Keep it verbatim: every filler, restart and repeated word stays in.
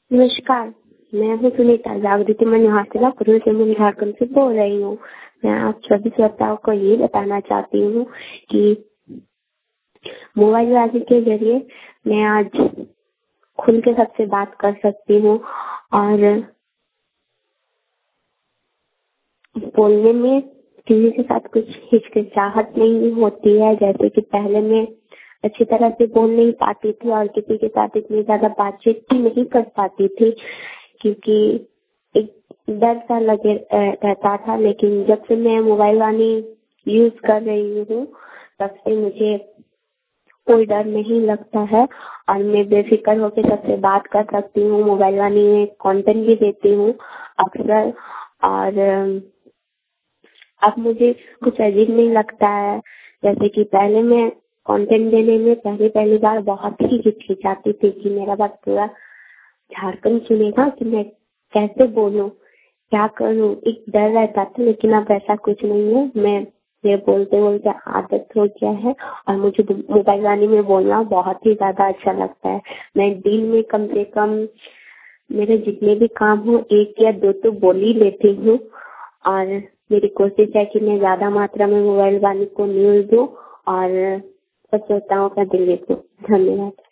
नमस्कार, मैं हूँ सुनीता जागृति मनोहरसिला कुरुल से मैं झारखंड से बोल रही हूँ। मैं आप सभी श्रोताओं को ये बताना चाहती हूँ कि मोबाइल बाजी के जरिए मैं आज खुल के सबसे बात कर सकती हूँ और बोलने में किसी के साथ कुछ हिचकिचाहट नहीं होती है। जैसे कि पहले मैं अच्छी तरह से बोल नहीं पाती थी और किसी के साथ इतनी ज्यादा बातचीत भी नहीं कर पाती थी, क्योंकि एक डर सा लगे रहता था। लेकिन जब से मैं मोबाइल वाणी यूज कर रही हूँ तब से मुझे कोई डर नहीं लगता है और मैं बेफिक्र होकर सबसे बात कर सकती हूँ। मोबाइल वाणी में कंटेंट भी देती हूँ अक्सर, और अब मुझे कुछ अजीब नहीं लगता है। जैसे कि पहले मैं कंटेंट देने में पहली पहली बार बहुत ही हिचकिचाती थी कि मेरा बात पूरा झारखंड सुनेगा कि मैं कैसे बोलूं, क्या करूं, एक डर रहता था। लेकिन अब ऐसा कुछ नहीं है। मैं ये बोलते बोलते आदत हो गया है और मुझे मोबाइल वाणी में बोलना बहुत ही ज्यादा अच्छा लगता है। मैं दिन में कम से कम मेरे जितने भी काम हो एक या दो तो बोल ही लेती हूँ और मेरी कोशिश है कि मैं ज्यादा मात्रा में मोबाइल वाणी को न्यूज दूं और सब श्रोताओं का दिल जीतूं। धन्यवाद।